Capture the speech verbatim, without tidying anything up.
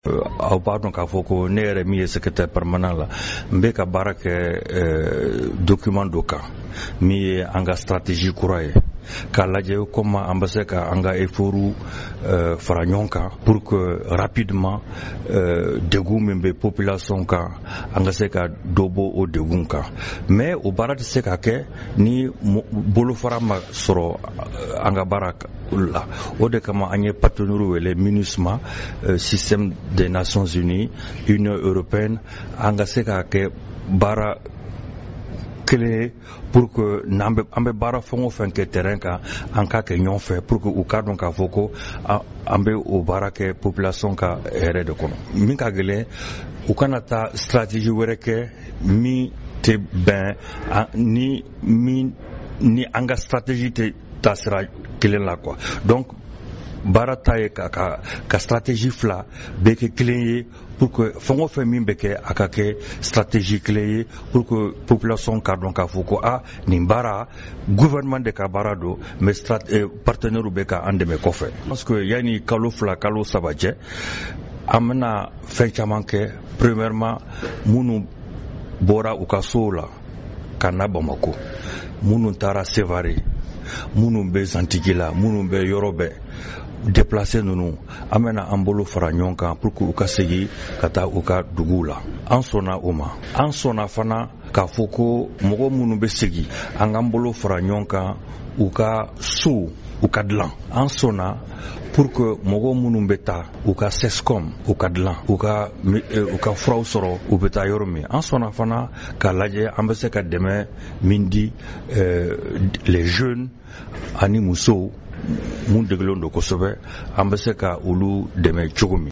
aw b'a dɔn k'a fɔ ko ne yɛrɛ min ye secrétaire permanent la n bɛ ka baara kɛ document dɔ kan min ye an ka stratégie kura ye k'a lajɛ comment an bɛ se ka an ka efforts fara ɲɔgɔn kan pour que rapidement degun min bɛ population kan an ka se ka dɔ bɔ o degun kan mais o baara tɛ se ka kɛ ni bolofara ma sɔrɔ an ka baara la. O de kama an ye partenaires wele MINUSMA, système des Nations Unies, Union européenne, an ka se ka kɛ baara kelen pour que n'an bɛ baara fɛn o fɛn kɛ terrain kan an k'a kɛ ɲɔgɔn fɛ pour que u k'a dɔn k'a fɔ ko an bɛ o baara kɛ population ka hɛrɛ de kɔnɔ. Min ka gɛlɛn u kana taa stratégie wɛrɛ kɛ min tɛ bɛn ni min ni an ka stratégie tɛ taa sira kelen la quoi. Donc baara ta ye ka ka ka stratégie fila bɛɛ kɛ kelen ye pour que fɛn o fɛn min bɛ kɛ a ka kɛ stratégie kelen ye pour que population ka dɔn k'a fɔ ko a nin baara gouvernement de ka baara don mais partenaires bɛ ka an dɛmɛ kɔfɛ. Parce que yanni kalo fila kalo saba cɛ an bɛna fɛn caman kɛ. Premièrement minnu bɔra u ka sow la ka na Bamako, minnu taara Sévaré, minnu bɛ Zantigi la, minnu bɛ yɔrɔ bɛɛ déplacé ninnu an bɛna an bolo fara ɲɔgɔn kan pour que u ka segin ka taa u ka duguw la. An sɔnna o ma. An sɔnna fana k'a fɔ ko mɔgɔ minnu bɛ segin an k'an bolo fara ɲɔgɔn kan u ka sow u ka dilan. An sɔnna pour que mɔgɔ minnu bɛ taa u ka sescom u ka dilan, u ka u ka furaw sɔrɔ u bɛ taa yɔrɔ min. An sɔnna fana k'a lajɛ an bɛ se ka dɛmɛ min di les jeunes ani musow mun degelen don kosɛbɛ an bɛ se ka olu dɛmɛ cogo min.